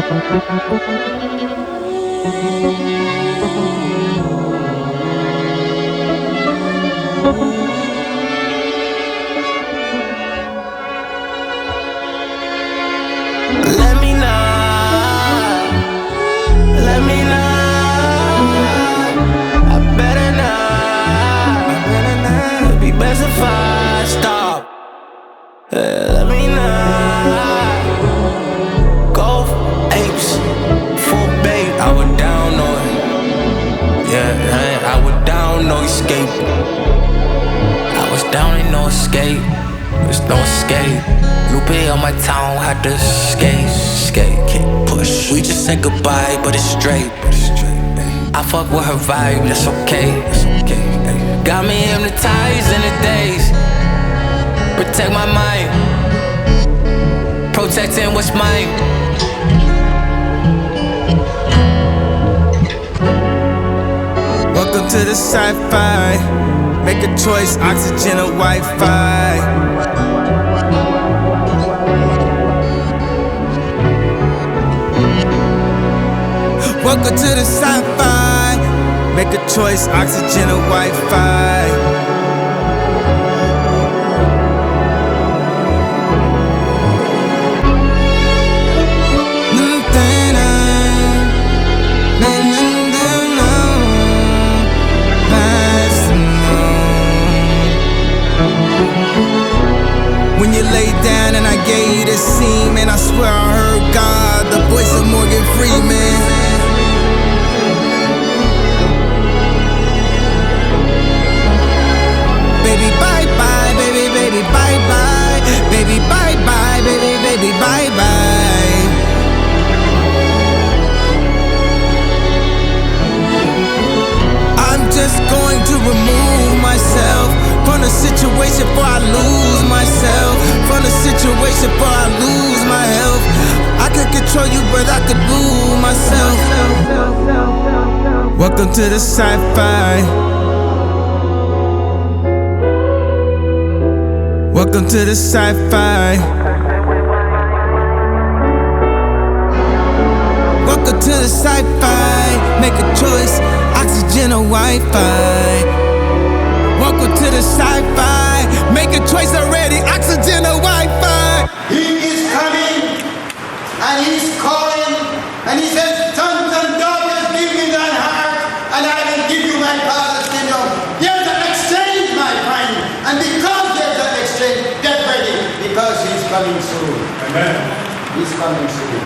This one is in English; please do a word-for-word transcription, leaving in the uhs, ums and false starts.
Let me know, let me know. I better not, I better not. It'd be best if I stop. Yeah, let me know. Golf apes, full bait. I was down, no, yeah, I was down, no escape. I was down, ain't no escape. There's no escape. Lupe on my town, had to skate, skate, can't push. We just said goodbye, but it's straight. I fuck with her vibe, that's okay, that's okay. Got me hypnotized in the days. Protect my mind, protecting what's mine. Welcome to the sci-fi. Make a choice, oxygen or Wi-Fi. Welcome to the sci-fi. Make a choice, oxygen or Wi-Fi. When you lay down and I gave you the scene, man, I swear I heard God, the voice of Morgan Freeman. Baby, bye-bye, baby, baby, bye-bye. Baby, bye-bye, baby, baby, bye-bye. I'm just going to remove myself from the situation before I lose myself. From the situation before I lose my health. I could control you, but I could lose myself. Welcome to the sci-fi. Welcome to the sci-fi. Welcome to the sci-fi. Make a choice, oxygen or Wi-Fi. Welcome to the sci-fi. Make a choice already, oxygen or Wi-Fi. He is coming, and he's calling, and he says, sons and daughters, give me thy heart, and I will give you my Father's kingdom. There's an exchange, my friend, and because there's an exchange, get ready, because he's coming soon. Amen. He's coming soon.